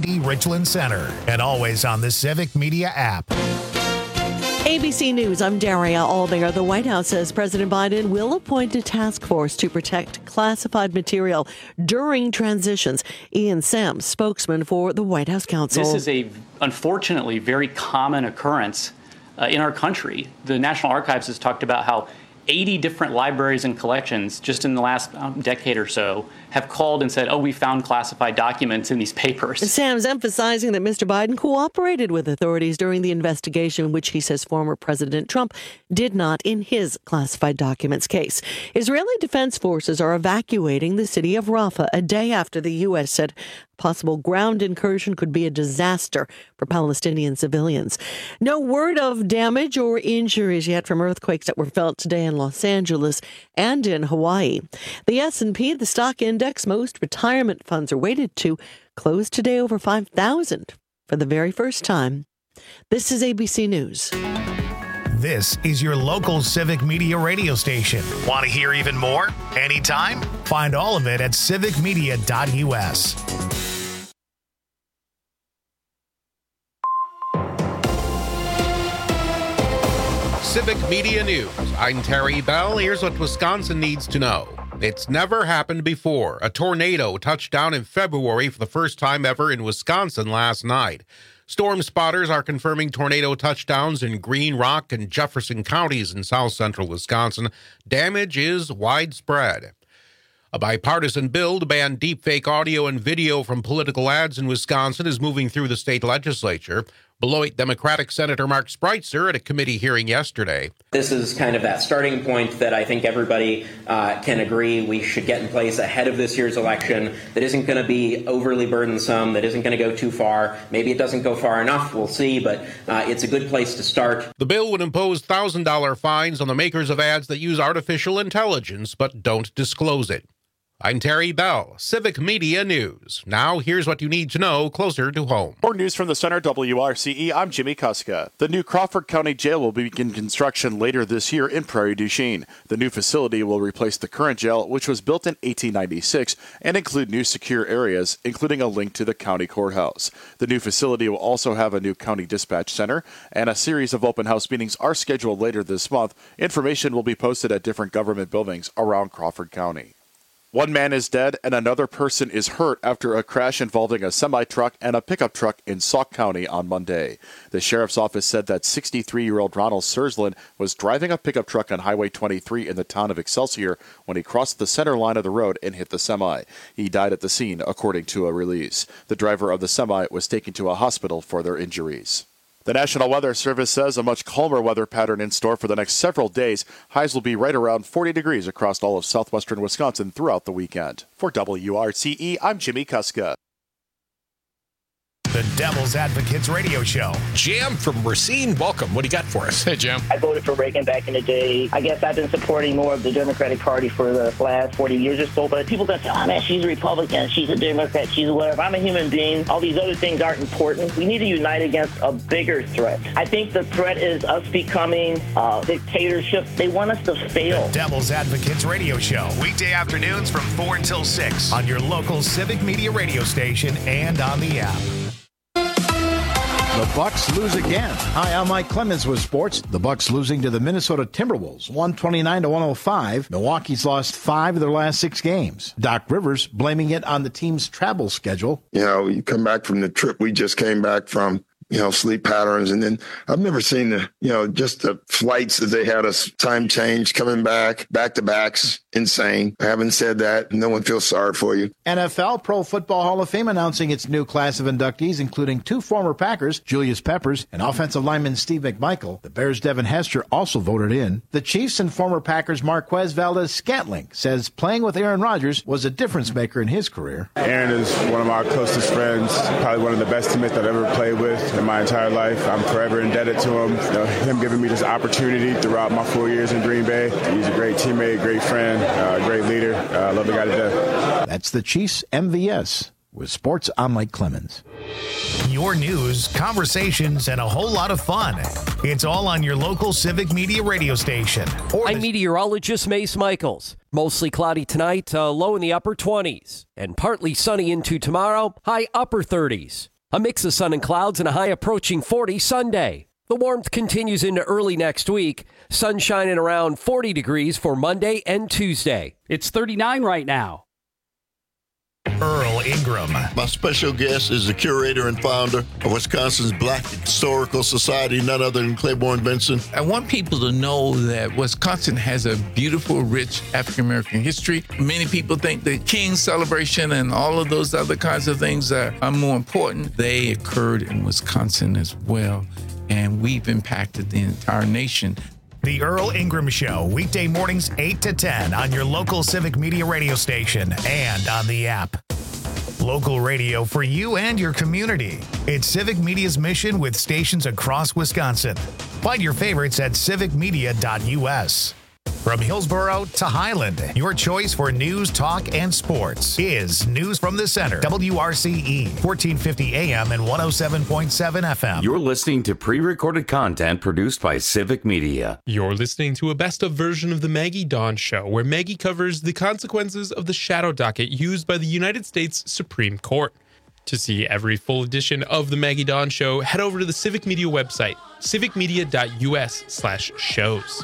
580 Richland Center, and always on the Civic Media app. ABC News, I'm Daria Aldinger. The White House says President Biden will appoint a task force to protect classified material during transitions. Ian Sams, spokesman for the White House counsel. This is unfortunately, very common occurrence in our country. The National Archives has talked about how 80 different libraries and collections just in the last decade or so have called and said, we found classified documents in these papers. Sam's emphasizing that Mr. Biden cooperated with authorities during the investigation, which he says former President Trump did not in his classified documents case. Israeli defense forces are evacuating the city of Rafah a day after the U.S. said possible ground incursion could be a disaster for Palestinian civilians. No word of damage or injuries yet from earthquakes that were felt today in Los Angeles and in Hawaii. The S&P, the stock index most retirement funds are weighted to, closed today over 5,000 for the very first time. This is ABC News. This is your local Civic Media radio station. Want to hear even more? Anytime? Find all of it at civicmedia.us. Civic Media News. I'm Terry Bell. Here's what Wisconsin needs to know. It's never happened before. A tornado touched down in February for the first time ever in Wisconsin last night. Storm spotters are confirming tornado touchdowns in Green Rock and Jefferson counties in south central Wisconsin. Damage is widespread. A bipartisan bill to ban deepfake audio and video from political ads in Wisconsin is moving through the state legislature. Beloit Democratic Senator Mark Spreitzer at a committee hearing yesterday. This is kind of that starting point that I think everybody can agree we should get in place ahead of this year's election that isn't going to be overly burdensome, that isn't going to go too far. Maybe it doesn't go far enough, we'll see, but it's a good place to start. The bill would impose $1,000 fines on the makers of ads that use artificial intelligence but don't disclose it. I'm Terry Bell, Civic Media News. Now, here's what you need to know closer to home. More news from the Center, WRCE. I'm Jimmy Kuska. The new Crawford County Jail will begin construction later this year in Prairie du Chien. The new facility will replace the current jail, which was built in 1896, and include new secure areas, including a link to the county courthouse. The new facility will also have a new county dispatch center, and a series of open house meetings are scheduled later this month. Information will be posted at different government buildings around Crawford County. One man is dead and another person is hurt after a crash involving a semi-truck and a pickup truck in Sauk County on Monday. The sheriff's office said that 63-year-old Ronald Sursland was driving a pickup truck on Highway 23 in the town of Excelsior when he crossed the center line of the road and hit the semi. He died at the scene, according to a release. The driver of the semi was taken to a hospital for their injuries. The National Weather Service says a much calmer weather pattern in store for the next several days. Highs will be right around 40 degrees across all of southwestern Wisconsin throughout the weekend. For WRCE, I'm Jimmy Kuska. The Devil's Advocates Radio Show. Jam from Racine, welcome. What do you got for us? Hey, Jam. I voted for Reagan back in the day. I guess I've been supporting more of the Democratic Party for the last 40 years or so. But people that say, man, she's a Republican, she's a Democrat, she's a whatever. I'm a human being. All these other things aren't important. We need to unite against a bigger threat. I think the threat is us becoming a dictatorship. They want us to fail. The Devil's Advocates Radio Show. Weekday afternoons from 4 until 6 on your local Civic Media radio station and on the app. The Bucks lose again. Hi, I'm Mike Clemens with sports. The Bucks losing to the Minnesota Timberwolves, 129-105. Milwaukee's lost 5 of their last 6 games. Doc Rivers blaming it on the team's travel schedule. You come back from the trip we just came back from, sleep patterns. And then I've never seen just the flights that they had us time change coming back-to-backs, insane. Having said that, no one feels sorry for you. NFL Pro Football Hall of Fame announcing its new class of inductees, including 2 former Packers, Julius Peppers, and offensive lineman Steve McMichael. The Bears' Devin Hester also voted in. The Chiefs and former Packers Marquez Valdez-Scantling says playing with Aaron Rodgers was a difference maker in his career. Aaron is one of my closest friends, probably one of the best teammates I've ever played with in my entire life. I'm forever indebted to him. Him giving me this opportunity throughout my 4 years in Green Bay. He's a great teammate, great friend, great leader. I love the guy to death. That's the Chiefs MVS. With sports, I'm Mike Clemens. Your news, conversations, and a whole lot of fun. It's all on your local Civic Media radio station. I'm meteorologist Mace Michaels. Mostly cloudy tonight, low in the upper 20s. And partly sunny into tomorrow, high upper 30s. A mix of sun and clouds and a high approaching 40 Sunday. The warmth continues into early next week. Sunshine at around 40 degrees for Monday and Tuesday. It's 39 right now. Earl Ingram. My special guest is the curator and founder of Wisconsin's Black Historical Society, none other than Claiborne Benson. I want people to know that Wisconsin has a beautiful, rich African-American history. Many people think the King's celebration and all of those other kinds of things are more important. They occurred in Wisconsin as well, and we've impacted the entire nation. The Earl Ingram Show, weekday mornings 8 to 10 on your local Civic Media radio station and on the app. Local radio for you and your community. It's Civic Media's mission with stations across Wisconsin. Find your favorites at civicmedia.us. From Hillsboro to Highland, your choice for news, talk, and sports is News from the Center. WRCE, 1450 AM and 107.7 FM. You're listening to pre-recorded content produced by Civic Media. You're listening to a best-of version of the Maggie Dawn Show, where Maggie covers the consequences of the shadow docket used by the United States Supreme Court. To see every full edition of the Maggie Dawn Show, head over to the Civic Media website, civicmedia.us/shows.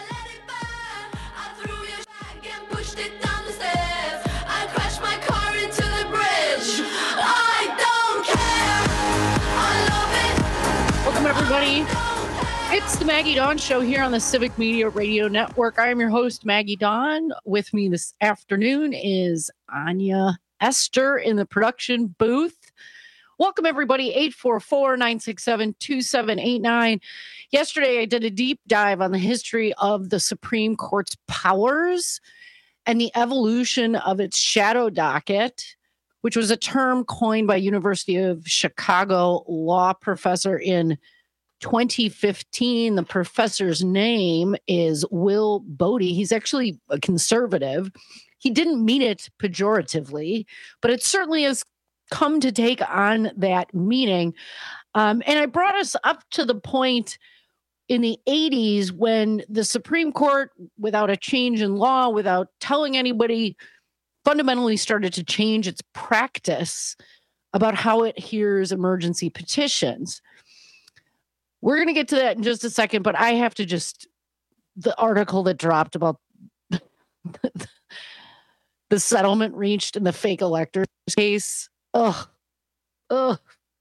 Everybody, it's the Maggie Dawn Show here on the Civic Media Radio Network. I am your host, Maggie Dawn. With me this afternoon is Anya Esther in the production booth. Welcome, everybody, 844-967-2789. Yesterday, I did a deep dive on the history of the Supreme Court's powers and the evolution of its shadow docket, which was a term coined by University of Chicago law professor in 2015. The professor's name is Will Bodie. He's actually a conservative. He didn't mean it pejoratively, but it certainly has come to take on that meaning. And I brought us up to the point in the 80s when the Supreme Court, without a change in law, without telling anybody, fundamentally started to change its practice about how it hears emergency petitions. We're going to get to that in just a second, but I have to the article that dropped about the settlement reached in the fake electors case. Good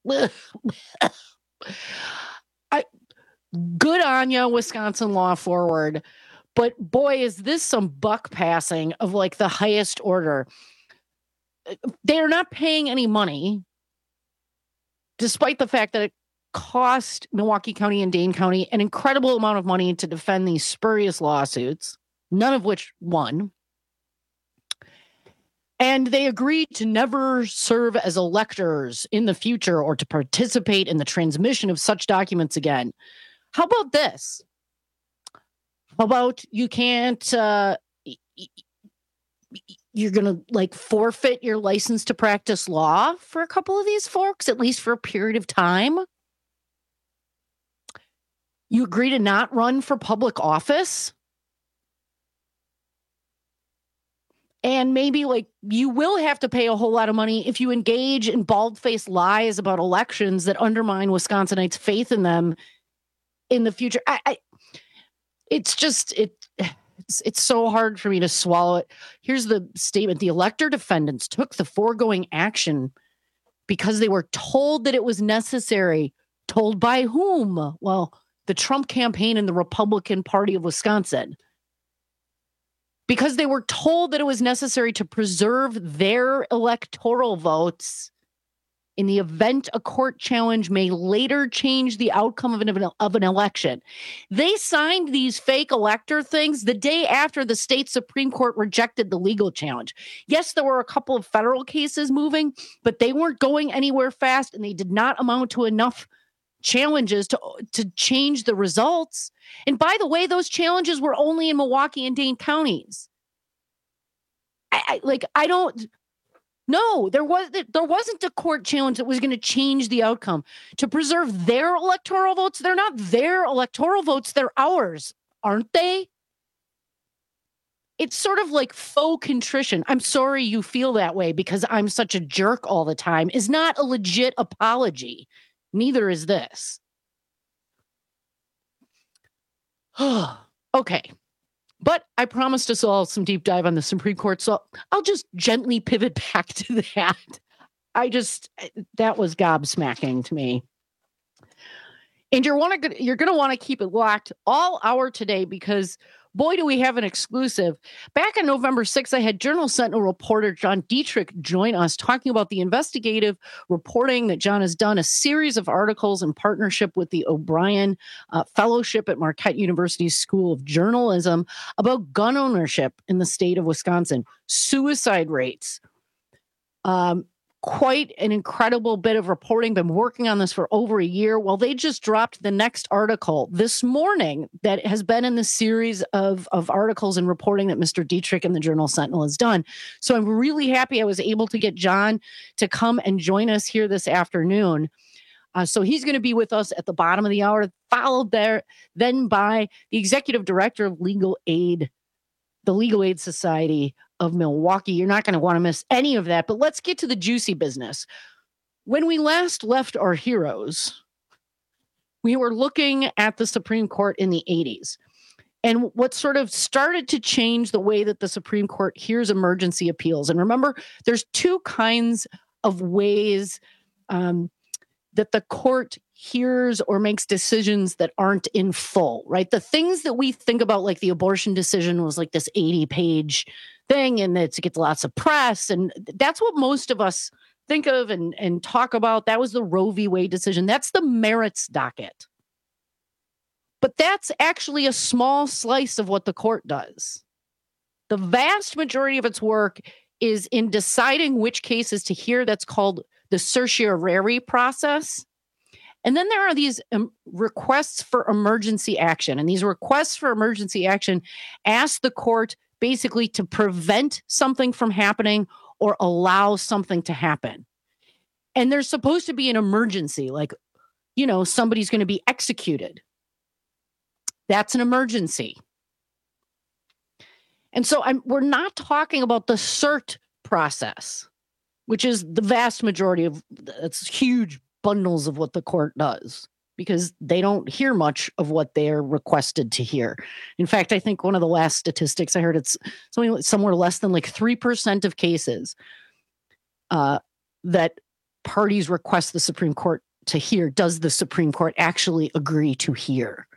on you, Wisconsin law forward. But boy, is this some buck passing of like the highest order. They are not paying any money, despite the fact that it cost Milwaukee County and Dane County an incredible amount of money to defend these spurious lawsuits, none of which won. And they agreed to never serve as electors in the future or to participate in the transmission of such documents again. How about this? How about you can't, you're going to like forfeit your license to practice law for a couple of these folks, at least for a period of time? You agree to not run for public office? And maybe like you will have to pay a whole lot of money if you engage in bald-faced lies about elections that undermine Wisconsinites' faith in them in the future. It's so hard for me to swallow it. Here's the statement. The elector defendants took the foregoing action because they were told that it was necessary. Told by whom? Well, the Trump campaign and the Republican Party of Wisconsin. Because they were told that it was necessary to preserve their electoral votes in the event a court challenge may later change the outcome of an election. They signed these fake elector things the day after the state Supreme Court rejected the legal challenge. Yes, there were a couple of federal cases moving, but they weren't going anywhere fast, and they did not amount to enough challenges to change the results. And by the way, those challenges were only in Milwaukee and Dane counties. No, there wasn't a court challenge that was going to change the outcome. To preserve their electoral votes, they're not their electoral votes, they're ours, aren't they? it's sort of like faux contrition. I'm sorry you feel that way because I'm such a jerk all the time is not a legit apology. Neither is this. Okay. But I promised us all some deep dive on the Supreme Court, so I'll just gently pivot back to that. That was gobsmacking to me. And you're going to want to keep it locked all hour today because, boy, do we have an exclusive. Back on November 6th, I had Journal Sentinel reporter John Dietrich join us talking about the investigative reporting that John has done, a series of articles in partnership with the O'Brien Fellowship at Marquette University's School of Journalism about gun ownership in the state of Wisconsin, suicide rates. Quite an incredible bit of reporting. Been working on this for over a year. Well, they just dropped the next article this morning that has been in the series of articles and reporting that Mr. Dietrich and the Journal Sentinel has done. So I'm really happy I was able to get John to come and join us here this afternoon. So he's going to be with us at the bottom of the hour, followed then by the executive director of Legal Aid, the Legal Aid Society of Milwaukee. You're not going to want to miss any of that, but let's get to the juicy business. When we last left our heroes, we were looking at the Supreme Court in the 80s. And what sort of started to change the way that the Supreme Court hears emergency appeals. And remember, there's two kinds of ways that the court hears or makes decisions that aren't in full, right? The things that we think about, like the abortion decision was like this 80-page thing and it gets lots of press. And that's what most of us think of and talk about. That was the Roe v. Wade decision. That's the merits docket. But that's actually a small slice of what the court does. The vast majority of its work is in deciding which cases to hear. That's called the certiorari process. And then there are these requests for emergency action. And these requests for emergency action ask the court basically to prevent something from happening or allow something to happen. And there's supposed to be an emergency, like, somebody's going to be executed. That's an emergency. And so we're not talking about the cert process, which is the vast majority of, it's huge bundles of what the court does, because they don't hear much of what they're requested to hear. In fact, I think one of the last statistics I heard, it's somewhere less than like 3% of cases that parties request the Supreme Court to hear, does the Supreme Court actually agree to hear.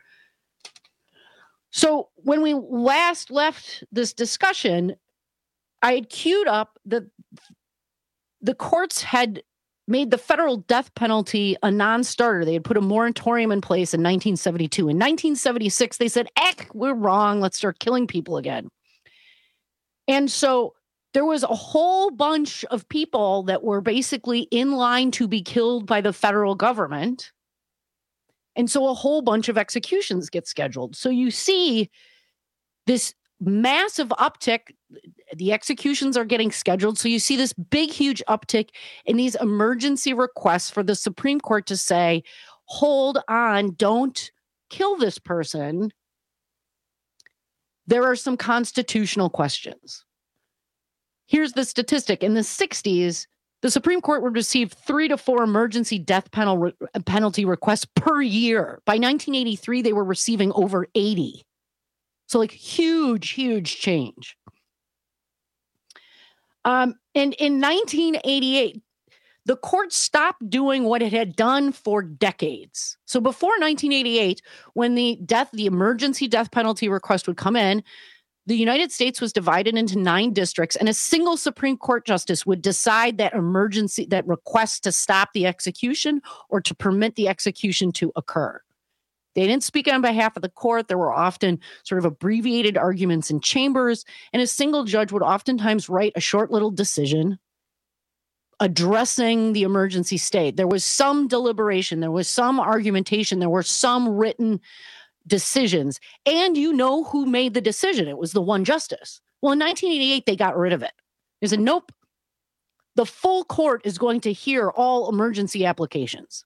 So when we last left this discussion, I had queued up that the courts had made the federal death penalty a non-starter. They had put a moratorium in place in 1972. In 1976, they said, we're wrong. Let's start killing people again. And so there was a whole bunch of people that were basically in line to be killed by the federal government. And so a whole bunch of executions get scheduled. So you see this massive uptick. The executions are getting scheduled. So you see this big, huge uptick in these emergency requests for the Supreme Court to say, hold on, don't kill this person. There are some constitutional questions. Here's the statistic. In the 60s, the Supreme Court would receive 3 to 4 emergency death penalty requests per year. By 1983, they were receiving over 80. So like huge, huge change. And in 1988, the court stopped doing what it had done for decades. So before 1988, when the emergency death penalty request would come in, the United States was divided into 9 districts, and a single Supreme Court justice would decide that request to stop the execution or to permit the execution to occur. They didn't speak on behalf of the court. There were often sort of abbreviated arguments in chambers, and a single judge would oftentimes write a short little decision addressing the emergency state. There was some deliberation, there was some argumentation, there were some written decisions, and you know who made the decision. It was the one justice. Well, in 1988, they got rid of it. They said, nope, the full court is going to hear all emergency applications.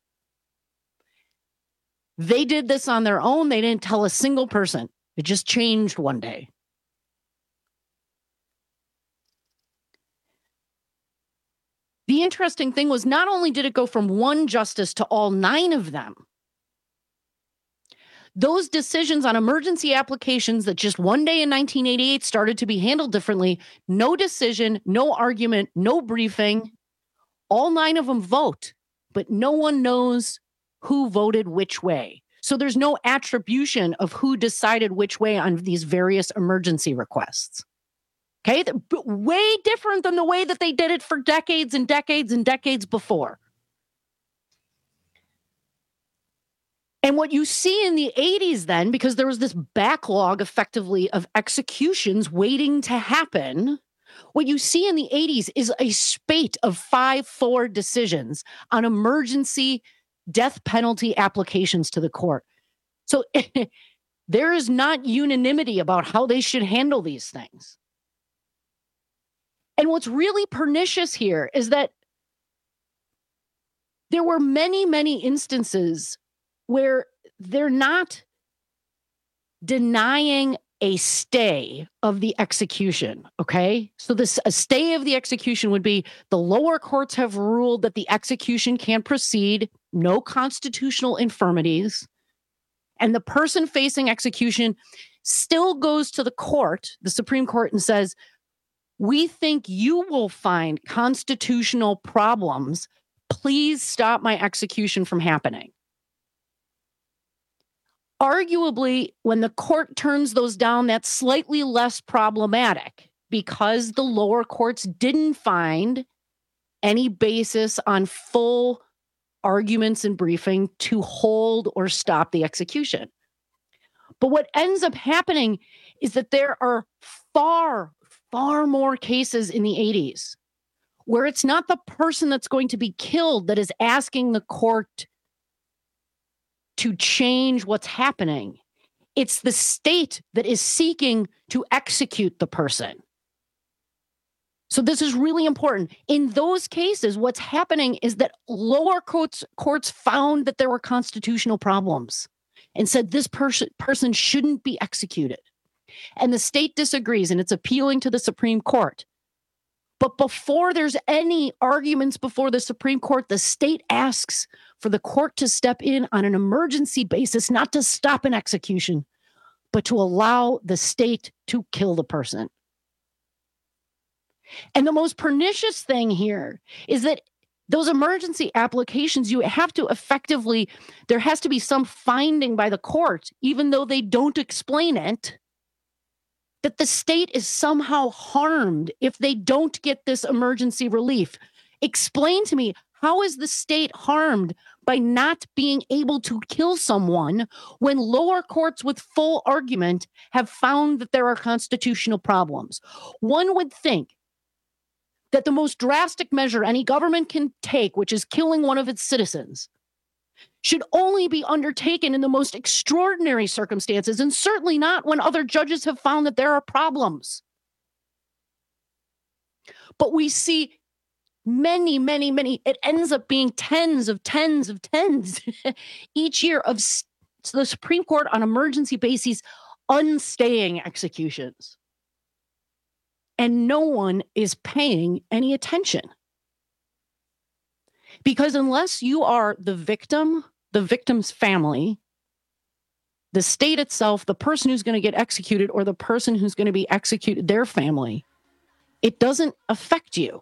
They did this on their own. They didn't tell a single person. It just changed one day. The interesting thing was not only did it go from one justice to all 9 of them, those decisions on emergency applications that just one day in 1988 started to be handled differently, no decision, no argument, no briefing, all 9 of them vote, but no one knows who voted which way. So there's no attribution of who decided which way on these various emergency requests. Okay, way different than the way that they did it for decades and decades and decades before. And what you see in the 80s then, because there was this backlog effectively of executions waiting to happen, what you see in the 80s is a spate of 5-4 decisions on emergency death penalty applications to the court. So there is not unanimity about how they should handle these things. And what's really pernicious here is that there were many, many instances where they're not denying a stay of the execution, okay? So a stay of the execution would be the lower courts have ruled that the execution can proceed, no constitutional infirmities, and the person facing execution still goes to the court, the Supreme Court, and says, we think you will find constitutional problems. Please stop my execution from happening. Arguably, when the court turns those down, that's slightly less problematic because the lower courts didn't find any basis on full arguments and briefing to hold or stop the execution. But what ends up happening is that there are far more cases in the 80s where it's not the person that's going to be killed that is asking the court to change what's happening. It's the state that is seeking to execute the person. So this is really important. In those cases, what's happening is that lower courts found that there were constitutional problems and said this person shouldn't be executed. And the state disagrees, and it's appealing to the Supreme Court. But before there's any arguments before the Supreme Court, the state asks for the court to step in on an emergency basis, not to stop an execution, but to allow the state to kill the person. And the most pernicious thing here is that those emergency applications, you have to effectively, there has to be some finding by the court, even though they don't explain it, that the state is somehow harmed if they don't get this emergency relief. Explain to me, how is the state harmed by not being able to kill someone when lower courts with full argument have found that there are constitutional problems? One would think that the most drastic measure any government can take, which is killing one of its citizens, should only be undertaken in the most extraordinary circumstances, and certainly not when other judges have found that there are problems. But we see many, it ends up being tens each year of the Supreme Court on emergency bases unstaying executions. And no one is paying any attention. Because unless you are the victim, the victim's family, the state itself, the person who's going to get executed, or the person who's going to be executed, their family, it doesn't affect you.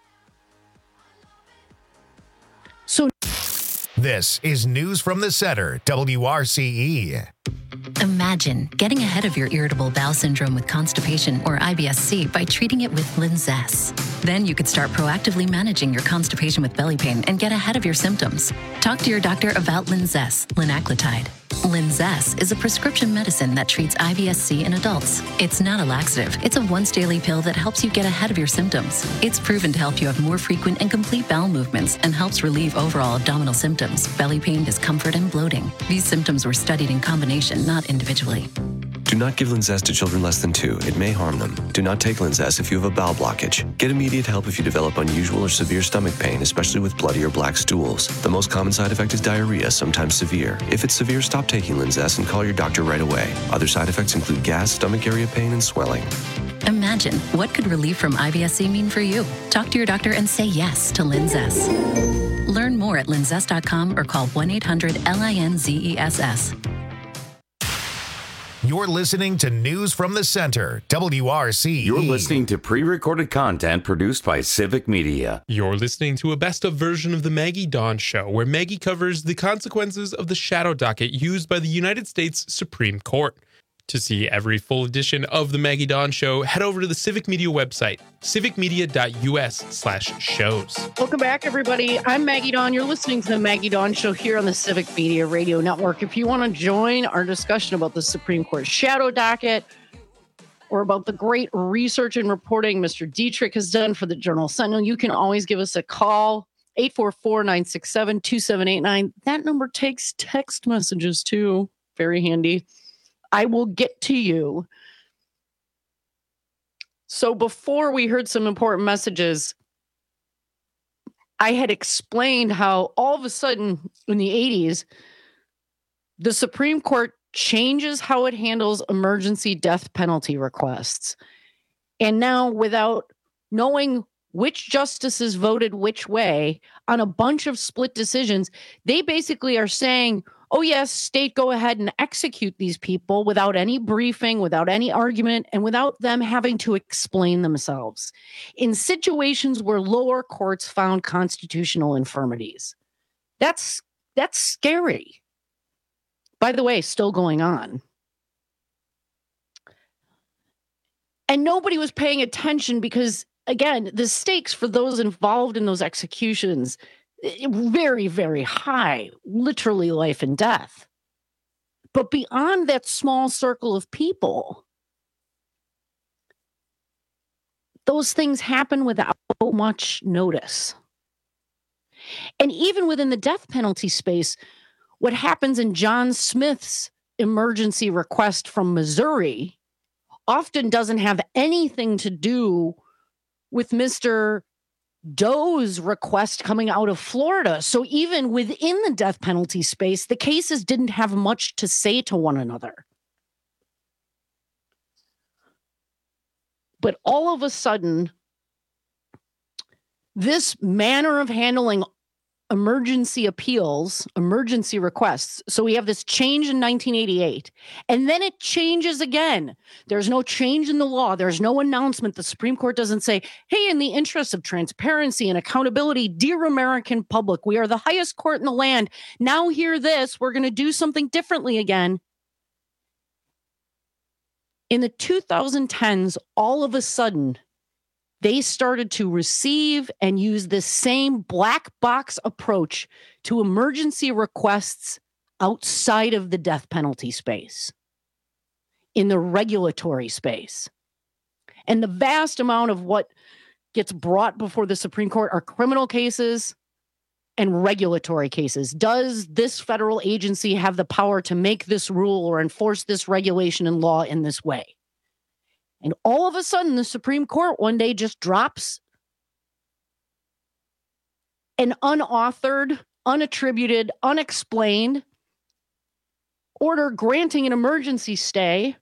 So this is News from the Center, WRCE. Imagine getting ahead of your irritable bowel syndrome with constipation or IBS-C by treating it with Linzess. Then you could start proactively managing your constipation with belly pain and get ahead of your symptoms. Talk to your doctor about Linzess, linaclotide. Linzess is a prescription medicine that treats IBS-C in adults. It's not a laxative. It's a once-daily pill that helps you get ahead of your symptoms. It's proven to help you have more frequent and complete bowel movements and helps relieve overall abdominal symptoms, belly pain, discomfort, and bloating. These symptoms were studied in combination, not individually. Do not give Linzess to children less than 2. It may harm them. Do not take Linzess if you have a bowel blockage. Get immediate help if you develop unusual or severe stomach pain, especially with bloody or black stools. The most common side effect is diarrhea, sometimes severe. If it's severe, stop taking Linzess and call your doctor right away. Other side effects include gas, stomach area pain, and swelling. Imagine Imagine, what could relief from IBS-C mean for you? Talk to your doctor and say yes to Linzess. Learn more at linzess.com or call 1-800-LINZESS. You're listening to News from the Center, WRCE. You're listening to pre-recorded content produced by Civic Media. You're listening to a best-of version of the Maggie Dawn Show, where Maggie covers the consequences of the shadow docket used by the United States Supreme Court. To see every full edition of the Maggie Dawn Show, head over to the Civic Media website, civicmedia.us/shows. Welcome back, everybody. I'm Maggie Dawn. You're listening to the Maggie Dawn Show here on the Civic Media Radio Network. If you want to join our discussion about the Supreme Court shadow docket or about the great research and reporting Mr. Dietrich has done for the Journal Sentinel, you can always give us a call, 844-967-2789. That number takes text messages, too. Very handy. I will get to you. So before we heard some important messages, I had explained how all of a sudden in the 80s, the Supreme Court changes how it handles emergency death penalty requests. And now, without knowing which justices voted which way on a bunch of split decisions, they basically are saying, oh, yes, state, go ahead and execute these people without any briefing, without any argument, and without them having to explain themselves in situations where lower courts found constitutional infirmities. That's scary. By the way, still going on. And nobody was paying attention because, again, the stakes for those involved in those executions very, very high, literally life and death. But beyond that small circle of people, those things happen without much notice. And even within the death penalty space, what happens in John Smith's emergency request from Missouri often doesn't have anything to do with Mr. Doe's request coming out of Florida. So even within the death penalty space, the cases didn't have much to say to one another. But all of a sudden, this manner of handling emergency appeals, emergency requests. So we have this change in 1988, and then it changes again. There's no change in the law. There's no announcement. The Supreme Court doesn't say, hey, in the interest of transparency and accountability, dear American public, we are the highest court in the land. Now hear this. We're going to do something differently again. In the 2010s, all of a sudden, they started to receive and use the same black box approach to emergency requests outside of the death penalty space, in the regulatory space. And the vast amount of what gets brought before the Supreme Court are criminal cases and regulatory cases. Does this federal agency have the power to make this rule or enforce this regulation and law in this way? And all of a sudden, the Supreme Court one day just drops an unauthored, unattributed, unexplained order granting an emergency stay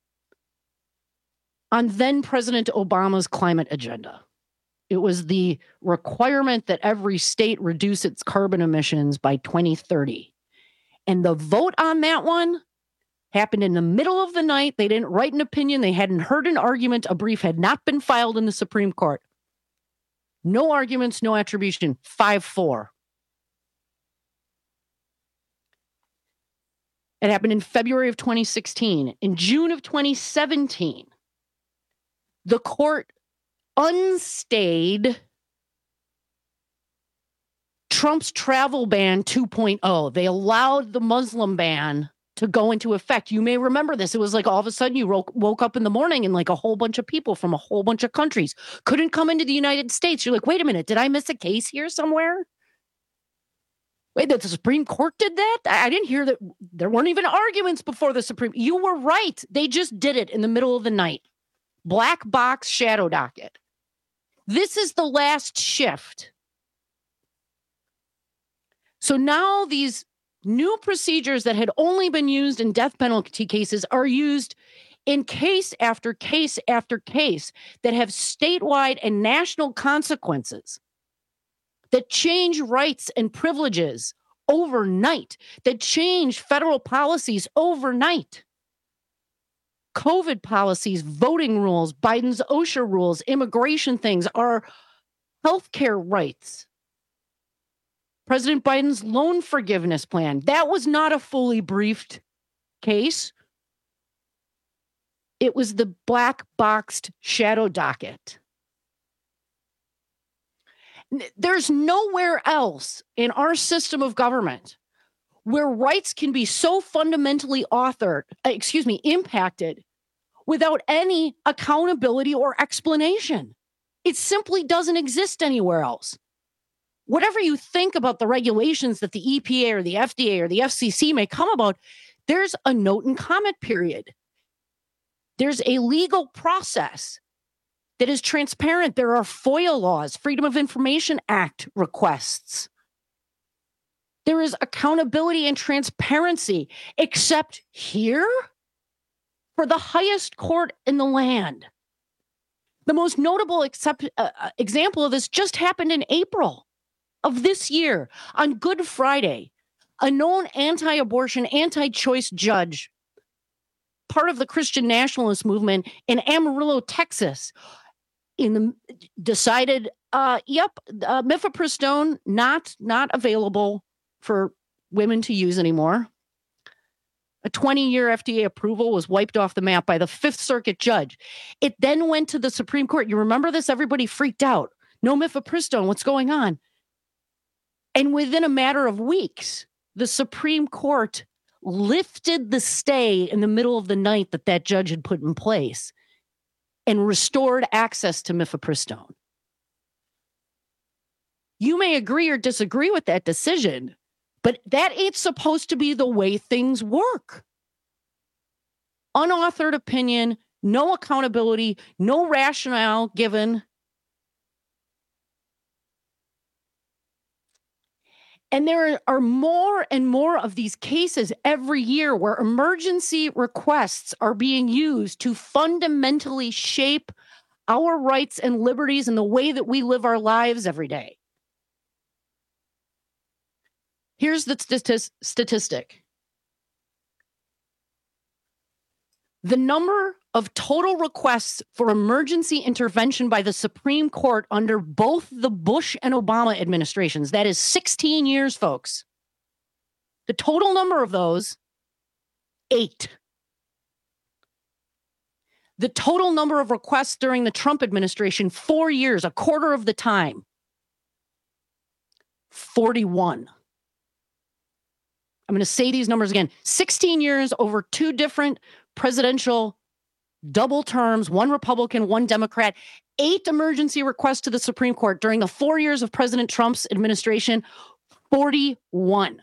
on then President Obama's climate agenda. It was the requirement that every state reduce its carbon emissions by 2030. And the vote on that one happened in the middle of the night. They didn't write an opinion. They hadn't heard an argument. A brief had not been filed in the Supreme Court. No arguments, no attribution. 5-4. It happened in February of 2016. In June of 2017, the court unstayed Trump's travel ban 2.0. They allowed the Muslim ban to go into effect. You may remember this. It was like all of a sudden you woke up in the morning and like a whole bunch of people from a whole bunch of countries couldn't come into the United States. You're like, wait a minute, did I miss a case here somewhere? Wait, that the Supreme Court did that? I didn't hear that. There weren't even arguments before the Supreme. You were right. They just did it in the middle of the night. Black box shadow docket. This is the last shift. So now these new procedures that had only been used in death penalty cases are used in case after case after case that have statewide and national consequences, that change rights and privileges overnight, that change federal policies overnight. COVID policies, voting rules, Biden's OSHA rules, immigration things, our healthcare rights. President Biden's loan forgiveness plan. That was not a fully briefed case. It was the black boxed shadow docket. There's nowhere else in our system of government where rights can be so fundamentally impacted without any accountability or explanation. It simply doesn't exist anywhere else. Whatever you think about the regulations that the EPA or the FDA or the FCC may come about, there's a note and comment period. There's a legal process that is transparent. There are FOIA laws, Freedom of Information Act requests. There is accountability and transparency, except here for the highest court in the land. The most notable example of this just happened in April of this year. On Good Friday, a known anti-abortion, anti-choice judge, part of the Christian nationalist movement in Amarillo, Texas, decided, mifepristone not available for women to use anymore. A 20-year FDA approval was wiped off the map by the Fifth Circuit judge. It then went to the Supreme Court. You remember this? Everybody freaked out. No mifepristone. What's going on? And within a matter of weeks, the Supreme Court lifted the stay in the middle of the night that judge had put in place and restored access to mifepristone. You may agree or disagree with that decision, but that ain't supposed to be the way things work. Unauthored opinion, no accountability, no rationale given. And there are more and more of these cases every year where emergency requests are being used to fundamentally shape our rights and liberties and the way that we live our lives every day. Here's the statistic. The number of total requests for emergency intervention by the Supreme Court under both the Bush and Obama administrations, that is 16 years, folks. The total number of those, 8. The total number of requests during the Trump administration, 4 years, a quarter of the time, 41. I'm going to say these numbers again. 16 years over 2 different presidential double terms, 1 Republican, 1 Democrat, 8 emergency requests to the Supreme Court during the 4 years of President Trump's administration, 41.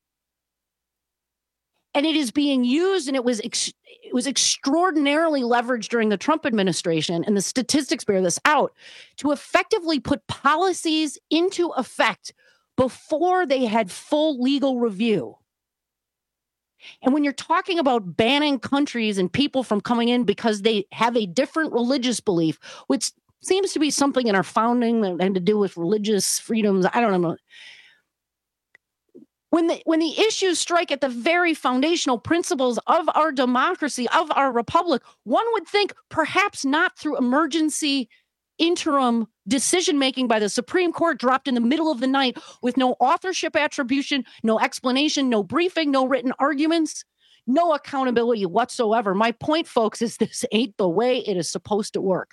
And it is being used, and it was extraordinarily leveraged during the Trump administration, and the statistics bear this out, to effectively put policies into effect before they had full legal review. And when you're talking about banning countries and people from coming in because they have a different religious belief, which seems to be something in our founding that had to do with religious freedoms, I don't know. When the issues strike at the very foundational principles of our democracy, of our republic, one would think perhaps not through emergency interim decision-making by the Supreme Court dropped in the middle of the night with no authorship attribution, no explanation, no briefing, no written arguments, no accountability whatsoever. My point, folks, is this ain't the way it is supposed to work.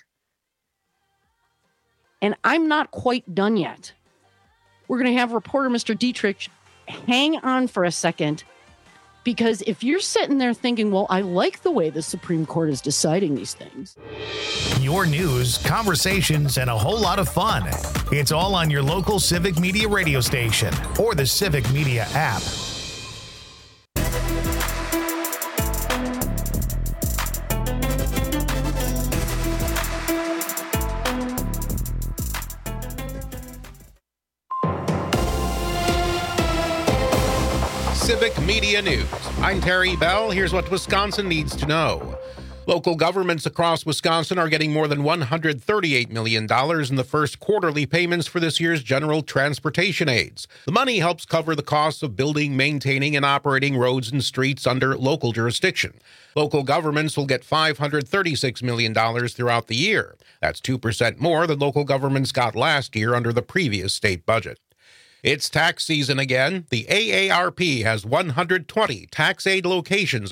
And I'm not quite done yet. We're going to have reporter Mr. Dietrich hang on for a second, because if you're sitting there thinking, well, I like the way the Supreme Court is deciding these things. Your news, conversations, and a whole lot of fun. It's all on your local Civic Media radio station or the Civic Media app. Civic Media News. I'm Terry Bell. Here's what Wisconsin needs to know. Local governments across Wisconsin are getting more than $138 million in the first quarterly payments for this year's general transportation aids. The money helps cover the costs of building, maintaining, and operating roads and streets under local jurisdiction. Local governments will get $536 million throughout the year. That's 2% more than local governments got last year under the previous state budget. It's tax season again. The AARP has 120 tax aid locations